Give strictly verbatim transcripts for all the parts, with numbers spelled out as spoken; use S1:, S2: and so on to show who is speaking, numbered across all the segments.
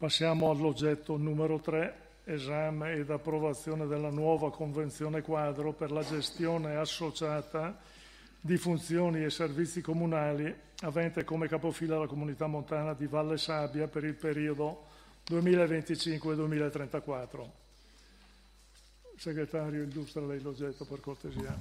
S1: Passiamo all'oggetto numero tre, esame ed approvazione della nuova Convenzione quadro per la gestione associata di funzioni e servizi comunali avente come capofila la Comunità Montana di Valle Sabbia per il periodo duemilaventicinque duemilatrentaquattro. Segretario, illustra lei l'oggetto per cortesia.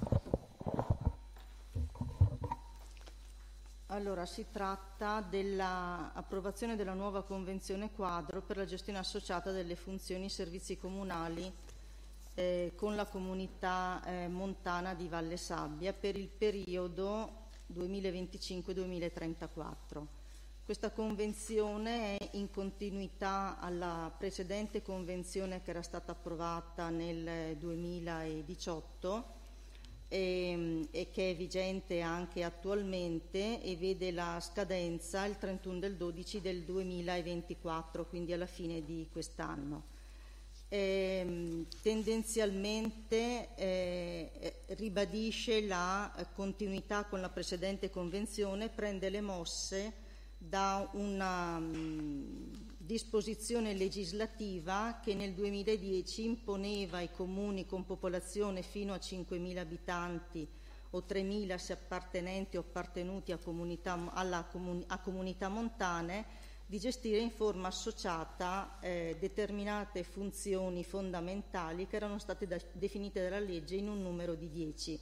S2: Allora, si tratta dell'approvazione della nuova Convenzione quadro per la gestione associata delle funzioni e servizi comunali eh, con la Comunità eh, Montana di Valle Sabbia per il periodo duemilaventicinque duemilatrentaquattro. Questa convenzione è in continuità alla precedente convenzione che era stata approvata nel duemiladiciotto e, e che è vigente anche attualmente e vede la scadenza il trentuno del dodici del duemilaventiquattro, quindi alla fine di quest'anno. Eh, tendenzialmente eh, ribadisce la continuità con la precedente convenzione, prende le mosse da una mh, disposizione legislativa che nel duemiladieci imponeva ai comuni con popolazione fino a cinquemila abitanti o tremila se appartenenti o appartenuti a comunità, alla comuni, a comunità montane di gestire in forma associata eh, determinate funzioni fondamentali che erano state da, definite dalla legge in un numero di dieci.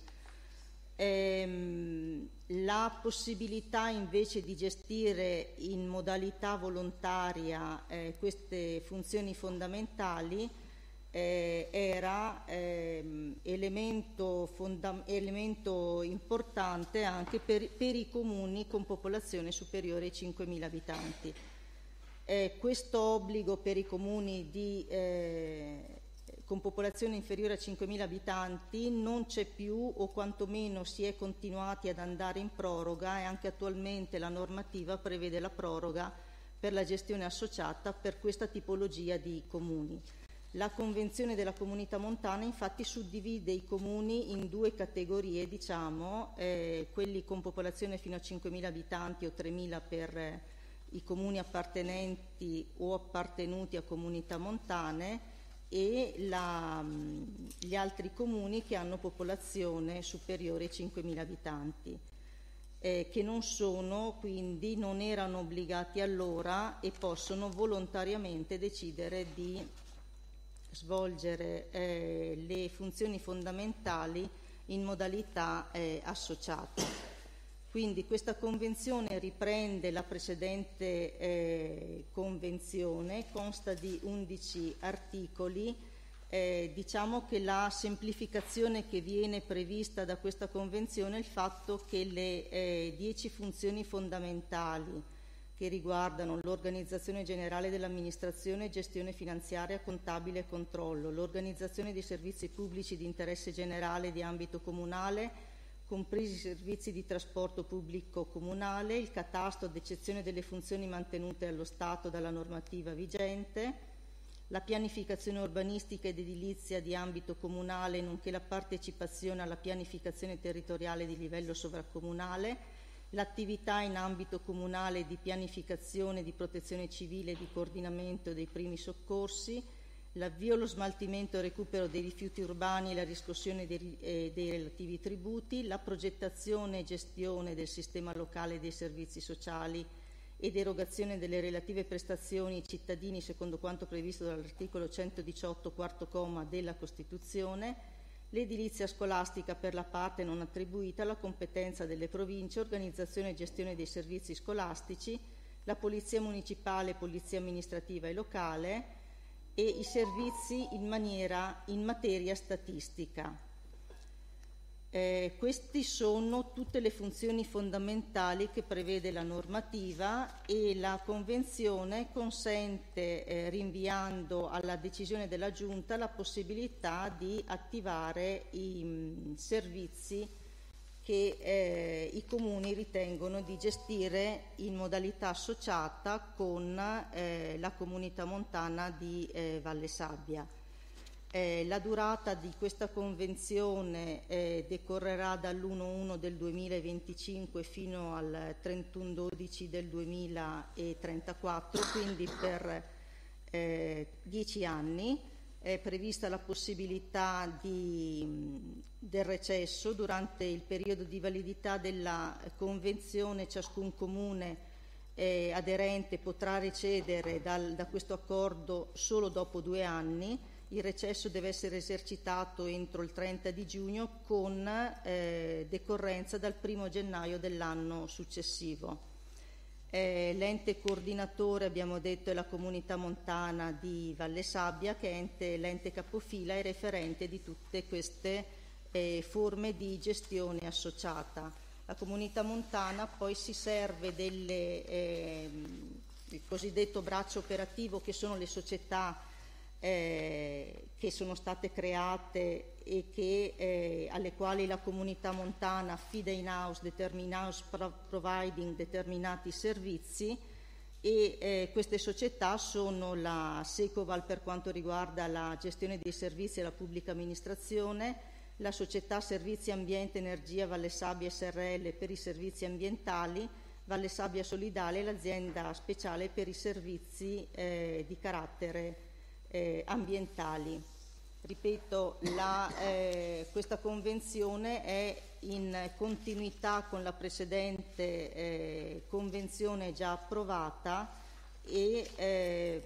S2: Ehm, la possibilità invece di gestire in modalità volontaria eh, queste funzioni fondamentali eh, era ehm, elemento, fonda- elemento importante anche per, per i comuni con popolazione superiore ai cinquemila abitanti. Eh, questo obbligo per i comuni di, eh, con popolazione inferiore a cinquemila abitanti non c'è più, o quantomeno si è continuati ad andare in proroga, e anche attualmente la normativa prevede la proroga per la gestione associata per questa tipologia di comuni. La Convenzione della Comunità Montana infatti suddivide i comuni in due categorie, diciamo, eh, quelli con popolazione fino a cinquemila abitanti o tremila per eh, i comuni appartenenti o appartenuti a comunità montane, e la, gli altri comuni che hanno popolazione superiore ai cinquemila abitanti, eh, che non sono, quindi non erano obbligati allora e possono volontariamente decidere di svolgere eh, le funzioni fondamentali in modalità eh, associata. Quindi questa convenzione riprende la precedente eh, convenzione, consta di undici articoli. Eh, diciamo che la semplificazione che viene prevista da questa convenzione è il fatto che le eh, dieci funzioni fondamentali che riguardano l'organizzazione generale dell'amministrazione, gestione finanziaria, contabile e controllo, l'organizzazione dei servizi pubblici di interesse generale di ambito comunale, compresi i servizi di trasporto pubblico comunale, il catasto ad eccezione delle funzioni mantenute allo Stato dalla normativa vigente, la pianificazione urbanistica ed edilizia di ambito comunale, nonché la partecipazione alla pianificazione territoriale di livello sovracomunale, l'attività in ambito comunale di pianificazione, di protezione civile e di coordinamento dei primi soccorsi, l'avvio, lo smaltimento e il recupero dei rifiuti urbani e la riscossione dei, eh, dei relativi tributi, la progettazione e gestione del sistema locale dei servizi sociali ed erogazione delle relative prestazioni ai cittadini secondo quanto previsto dall'articolo centodiciotto quarto comma della Costituzione, l'edilizia scolastica per la parte non attribuita alla competenza delle province, organizzazione e gestione dei servizi scolastici, la polizia municipale, polizia amministrativa e locale, e i servizi in, maniera, in materia statistica. Eh, queste sono tutte le funzioni fondamentali che prevede la normativa, e la Convenzione consente, eh, rinviando alla decisione della Giunta, la possibilità di attivare i mh, servizi che eh, i comuni ritengono di gestire in modalità associata con eh, la Comunità Montana di eh, Valle Sabbia. Eh, la durata di questa convenzione eh, decorrerà dall'uno uno del duemilaventicinque fino al trentuno dodici del duemilatrentaquattro, quindi per eh, dieci anni. È prevista la possibilità di, del recesso durante il periodo di validità della convenzione. Ciascun comune eh, aderente potrà recedere dal, da questo accordo solo dopo due anni. Il recesso deve essere esercitato entro il trenta di giugno con eh, decorrenza dal primo gennaio dell'anno successivo. Eh, l'ente coordinatore, abbiamo detto, è la Comunità Montana di Valle Sabbia, che è ente, l'ente capofila e referente di tutte queste eh, forme di gestione associata. La Comunità Montana poi si serve del eh, cosiddetto braccio operativo, che sono le società eh, che sono state create e che, eh, alle quali la Comunità Montana affida in house, in house providing determinati servizi, e eh, queste società sono la Secoval per quanto riguarda la gestione dei servizi alla pubblica amministrazione, la Società Servizi Ambiente Energia Valle Sabbia S R L per i servizi ambientali, Valle Sabbia Solidale e l'azienda speciale per i servizi eh, di carattere eh, ambientali. Ripeto, la, eh, questa convenzione è in continuità con la precedente eh, convenzione già approvata e eh,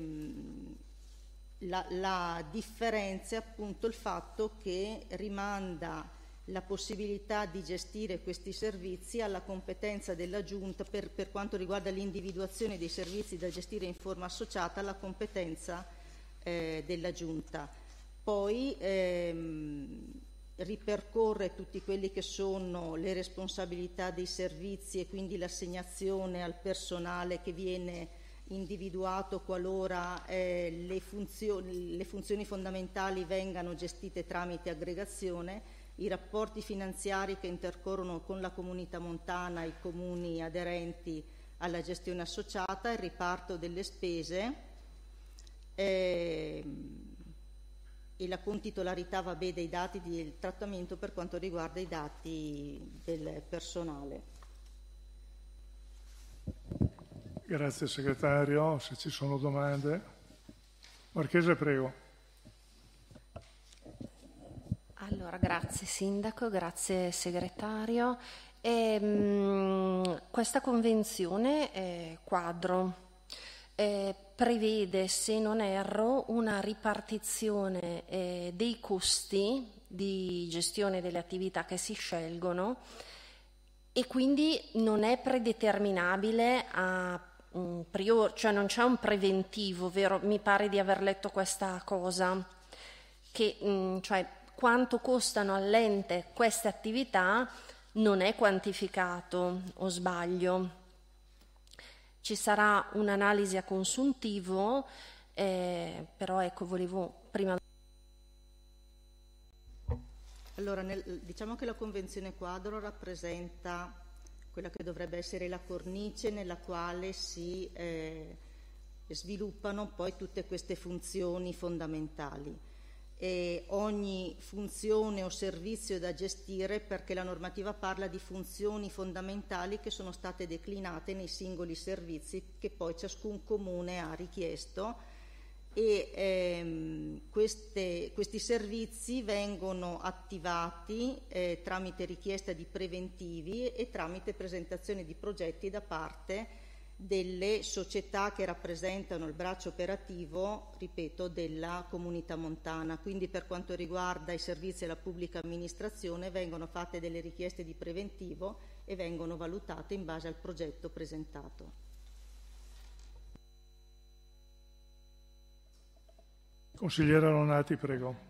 S2: la, la differenza è appunto il fatto che rimanda la possibilità di gestire questi servizi alla competenza della Giunta per, per quanto riguarda l'individuazione dei servizi da gestire in forma associata, alla competenza eh, della Giunta. Poi ehm, ripercorre tutti quelli che sono le responsabilità dei servizi e quindi l'assegnazione al personale che viene individuato qualora eh, le, funzioni, le funzioni fondamentali vengano gestite tramite aggregazione, i rapporti finanziari che intercorrono con la Comunità Montana e i comuni aderenti alla gestione associata, il riparto delle spese eh, e la contitolarità vabbè, dei dati del trattamento per quanto riguarda i dati del personale.
S1: Grazie segretario, se ci sono domande. Marchese, prego.
S3: Allora, grazie Sindaco, grazie Segretario. E, mh, questa convenzione eh, quadro eh, prevede, se non erro, una ripartizione eh, dei costi di gestione delle attività che si scelgono e quindi non è predeterminabile a um, priori, cioè non c'è un preventivo, vero? Mi pare di aver letto questa cosa, che mh, cioè quanto costano all'ente queste attività non è quantificato, o sbaglio? Ci sarà un'analisi a consuntivo, eh, però ecco, volevo prima...
S2: Allora, nel, diciamo che la Convenzione quadro rappresenta quella che dovrebbe essere la cornice nella quale si eh, sviluppano poi tutte queste funzioni fondamentali. E ogni funzione o servizio da gestire, perché la normativa parla di funzioni fondamentali che sono state declinate nei singoli servizi che poi ciascun comune ha richiesto, e ehm, queste, questi servizi vengono attivati eh, tramite richiesta di preventivi e tramite presentazione di progetti da parte delle società che rappresentano il braccio operativo, ripeto, della Comunità Montana. Quindi per quanto riguarda i servizi alla pubblica amministrazione vengono fatte delle richieste di preventivo e vengono valutate in base al progetto presentato.
S1: Consigliere Lonati, prego.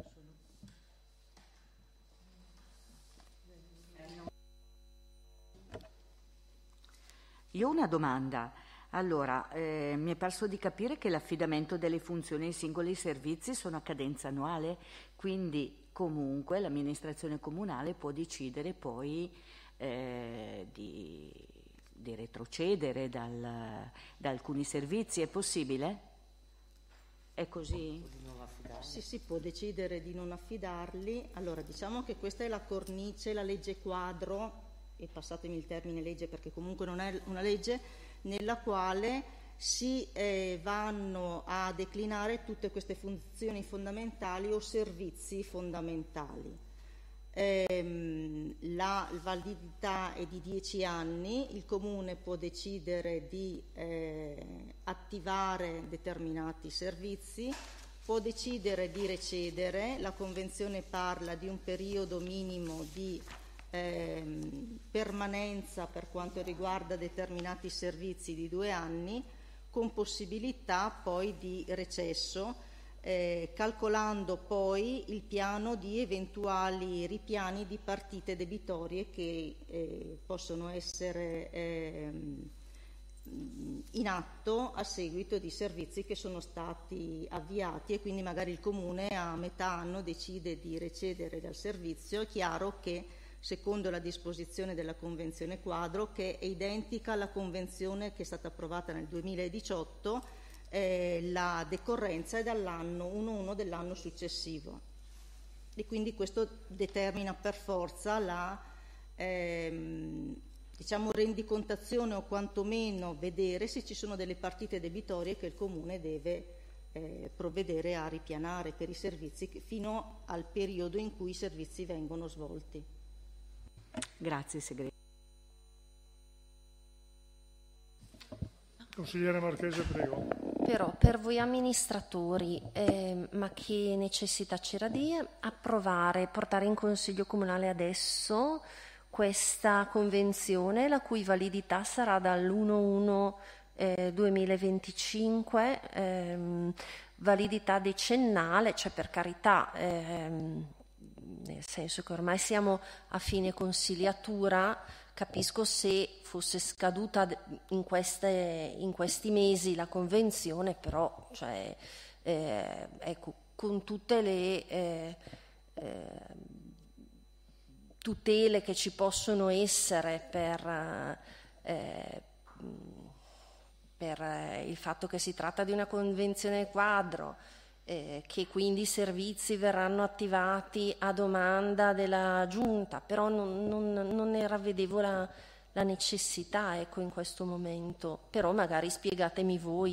S4: Io ho una domanda. Allora, eh, mi è parso di capire che l'affidamento delle funzioni ai singoli servizi sono a cadenza annuale, quindi comunque l'amministrazione comunale può decidere poi eh, di, di retrocedere dal, da alcuni servizi. È possibile? È così?
S2: Sì, si può decidere di non affidarli. Allora, diciamo che questa è la cornice, la legge quadro, e passatemi il termine legge perché comunque non è una legge, nella quale si eh, vanno a declinare tutte queste funzioni fondamentali o servizi fondamentali. Ehm, la validità è di dieci anni, il Comune può decidere di eh, attivare determinati servizi, può decidere di recedere, la Convenzione parla di un periodo minimo di ehm, permanenza per quanto riguarda determinati servizi di due anni, con possibilità poi di recesso, eh, calcolando poi il piano di eventuali ripiani di partite debitorie che eh, possono essere eh, in atto a seguito di servizi che sono stati avviati, e quindi magari il Comune a metà anno decide di recedere dal servizio. È chiaro che secondo la disposizione della Convenzione quadro, che è identica alla Convenzione che è stata approvata nel duemiladiciotto, eh, la decorrenza è dall'anno uno uno dell'anno successivo, e quindi questo determina per forza la ehm, diciamo rendicontazione, o quantomeno vedere se ci sono delle partite debitorie che il Comune deve eh, provvedere a ripianare per i servizi che, fino al periodo in cui i servizi vengono svolti.
S4: Grazie segretario.
S1: Consigliere Marchese, prego.
S3: Però per voi amministratori, eh, ma che necessità c'era di approvare, portare in Consiglio Comunale adesso questa convenzione, la cui validità sarà dall'uno uno duemilaventicinque, ehm, validità decennale, cioè per carità, ehm, nel senso che ormai siamo a fine consigliatura. Capisco se fosse scaduta in, queste, in questi mesi la convenzione, però cioè, eh, ecco, con tutte le eh, eh, tutele che ci possono essere per, eh, per il fatto che si tratta di una convenzione quadro, Eh, che quindi i servizi verranno attivati a domanda della Giunta, però non, non, non ne ravvedevo la, la necessità, ecco, in questo momento. Però magari spiegatemi voi.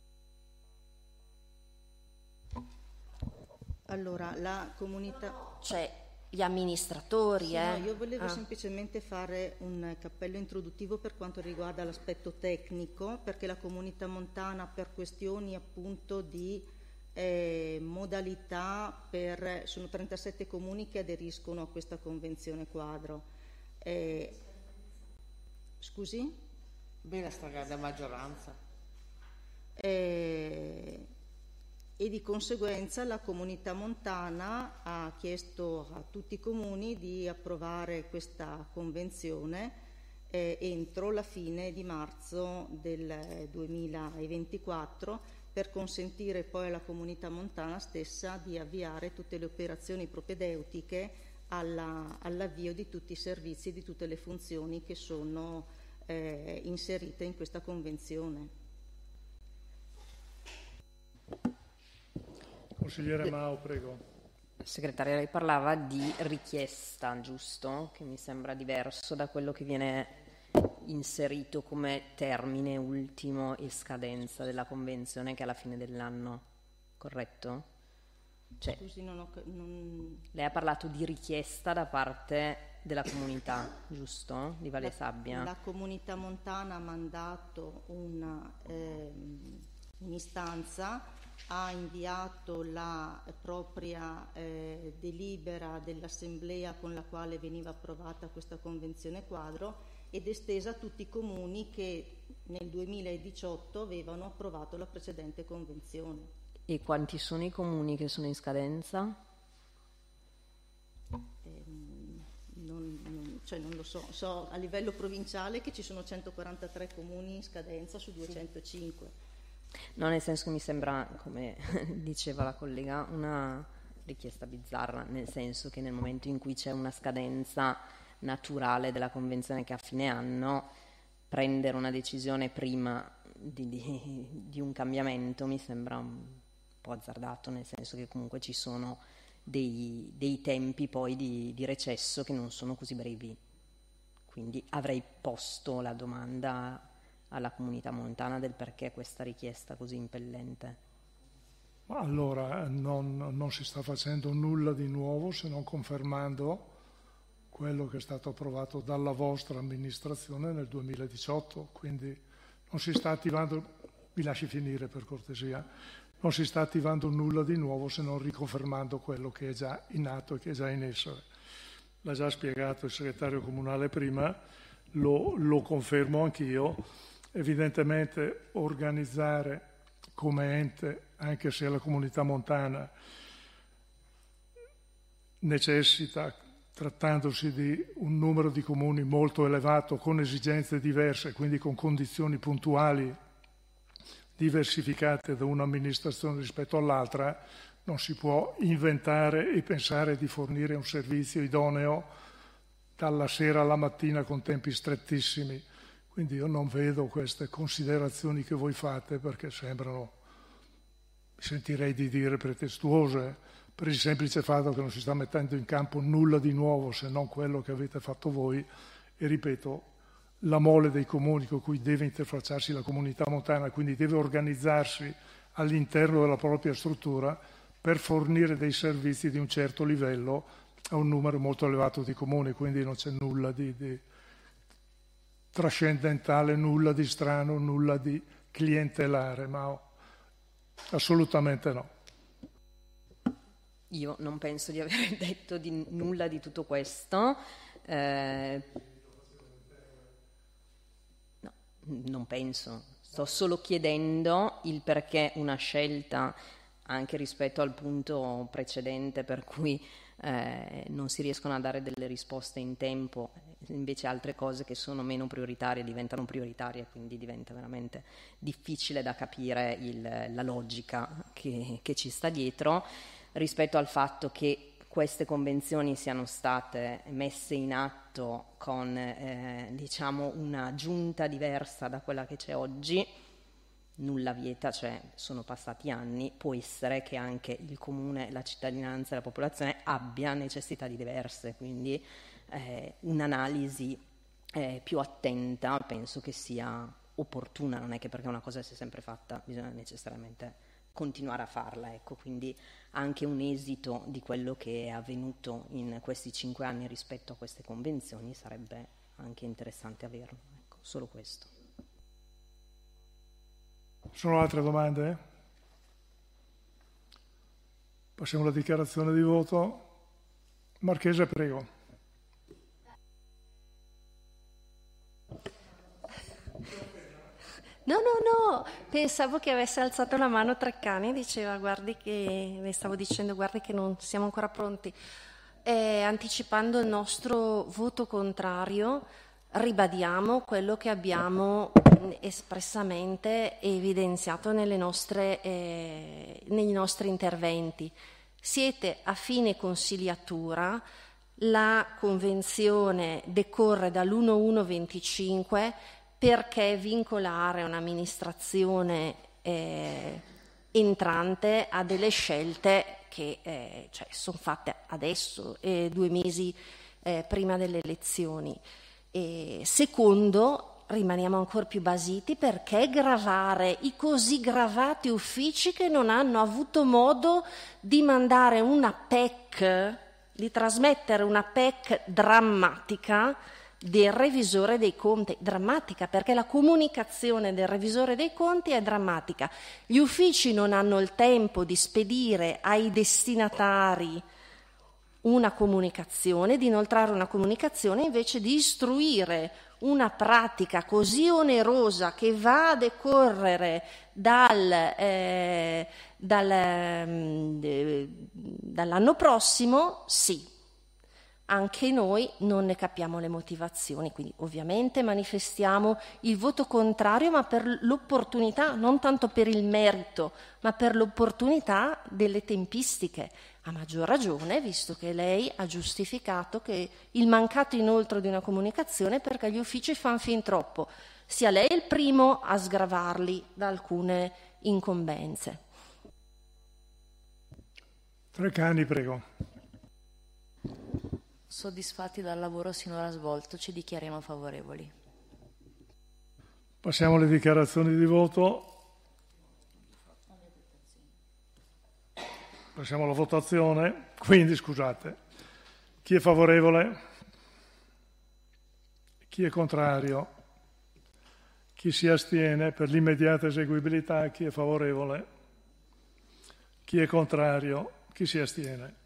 S2: Allora, la comunità...
S3: Cioè, gli amministratori,
S2: sì,
S3: eh?
S2: No, io volevo
S3: ah.
S2: semplicemente fare un cappello introduttivo per quanto riguarda l'aspetto tecnico, perché la comunità montana, per questioni appunto di Eh, modalità, per, sono trentasette comuni che aderiscono a questa convenzione quadro. Eh, scusi?
S5: Beh, la stragrande maggioranza.
S2: Eh, e di conseguenza la comunità montana ha chiesto a tutti i comuni di approvare questa convenzione eh, entro la fine di marzo del duemilaventiquattro, per consentire poi alla comunità montana stessa di avviare tutte le operazioni propedeutiche alla, all'avvio di tutti i servizi e di tutte le funzioni che sono eh, inserite in questa convenzione.
S1: Consigliere Mao, prego.
S5: Segretaria, lei parlava di richiesta, giusto? Che mi sembra diverso da quello che viene inserito come termine ultimo e scadenza della convenzione, che è alla fine dell'anno, corretto? Cioè,
S2: Scusi, non ho, non...
S5: lei ha parlato di richiesta da parte della comunità, giusto? Di Valle Sabbia.
S2: La, la comunità montana ha mandato una, eh, un'istanza, ha inviato la propria eh, delibera dell'assemblea con la quale veniva approvata questa convenzione quadro, ed estesa a tutti i comuni che nel duemiladiciotto avevano approvato la precedente convenzione.
S5: E quanti sono i comuni che sono in scadenza?
S2: Eh, non, non, cioè non lo so, so a livello provinciale che ci sono centoquarantatré comuni in scadenza su duecentocinque.
S5: No, nel senso che mi sembra, come diceva la collega, una richiesta bizzarra, nel senso che nel momento in cui c'è una scadenza naturale della convenzione che a fine anno, prendere una decisione prima di, di, di un cambiamento mi sembra un po' azzardato, nel senso che comunque ci sono dei, dei tempi poi di, di recesso che non sono così brevi, quindi avrei posto la domanda alla comunità montana del perché questa richiesta così impellente?
S1: Allora, non, non si sta facendo nulla di nuovo se non confermando quello che è stato approvato dalla vostra amministrazione nel duemiladiciotto, quindi non si sta attivando, mi lasci finire per cortesia, non si sta attivando nulla di nuovo se non riconfermando quello che è già in atto e che è già in essere. L'ha già spiegato il segretario comunale prima, lo, lo confermo anch'io. Evidentemente organizzare come ente, anche se la comunità montana necessita, trattandosi di un numero di comuni molto elevato, con esigenze diverse, quindi con condizioni puntuali diversificate da un'amministrazione rispetto all'altra, non si può inventare e pensare di fornire un servizio idoneo dalla sera alla mattina con tempi strettissimi. Quindi io non vedo queste considerazioni che voi fate perché sembrano, mi sentirei di dire, pretestuose, per il semplice fatto che non si sta mettendo in campo nulla di nuovo se non quello che avete fatto voi. E ripeto, la mole dei comuni con cui deve interfacciarsi la comunità montana, quindi deve organizzarsi all'interno della propria struttura per fornire dei servizi di un certo livello a un numero molto elevato di comuni, quindi non c'è nulla di, di trascendentale, nulla di strano, nulla di clientelare, ma assolutamente no.
S5: Io non penso di aver detto di nulla di tutto questo. Eh, no, non penso. Sto solo chiedendo il perché una scelta, anche rispetto al punto precedente per cui eh, non si riescono a dare delle risposte in tempo, invece altre cose che sono meno prioritarie diventano prioritarie, quindi diventa veramente difficile da capire il, la logica che, che ci sta dietro, rispetto al fatto che queste convenzioni siano state messe in atto con eh, diciamo una giunta diversa da quella che c'è oggi. Nulla vieta, cioè sono passati anni, può essere che anche il comune, la cittadinanza e la popolazione abbia necessità diverse, quindi eh, un'analisi eh, più attenta penso che sia opportuna, non è che perché una cosa si è sempre fatta bisogna necessariamente continuare a farla, ecco, quindi anche un esito di quello che è avvenuto in questi cinque anni rispetto a queste convenzioni sarebbe anche interessante averlo, ecco, solo questo.
S1: Sono altre domande? Passiamo alla dichiarazione di voto. Marchese, prego.
S3: No, no, no, pensavo che avesse alzato la mano Treccani, diceva guardi che, le stavo dicendo guardi che non siamo ancora pronti. Eh, anticipando il nostro voto contrario, ribadiamo quello che abbiamo espressamente evidenziato nelle nostre, eh, nei nostri interventi. Siete a fine consigliatura, la convenzione decorre dall'uno uno venticinque, perché vincolare un'amministrazione eh, entrante a delle scelte che eh, cioè, sono fatte adesso, eh, due mesi eh, prima delle elezioni. E secondo, rimaniamo ancora più basiti, perché gravare i così gravati uffici che non hanno avuto modo di mandare una P E C, di trasmettere una P E C drammatica del revisore dei conti, drammatica perché la comunicazione del revisore dei conti è drammatica. Gli uffici non hanno il tempo di spedire ai destinatari una comunicazione, di inoltrare una comunicazione, invece di istruire una pratica così onerosa che va a decorrere dal, eh, dal, eh, dall'anno prossimo, sì. Anche noi non ne capiamo le motivazioni, quindi ovviamente manifestiamo il voto contrario, ma per l'opportunità, non tanto per il merito, ma per l'opportunità delle tempistiche. A maggior ragione, visto che lei ha giustificato che il mancato inoltre di una comunicazione perché gli uffici fanno fin troppo. Sia lei il primo a sgravarli da alcune incombenze.
S1: Treccani, prego.
S6: Soddisfatti dal lavoro sinora svolto, ci dichiariamo favorevoli.
S1: Passiamo alle dichiarazioni di voto. Passiamo alla votazione. Quindi, scusate, chi è favorevole? Chi è contrario? Chi si astiene per l'immediata eseguibilità? Chi è favorevole? Chi è contrario? Chi si astiene?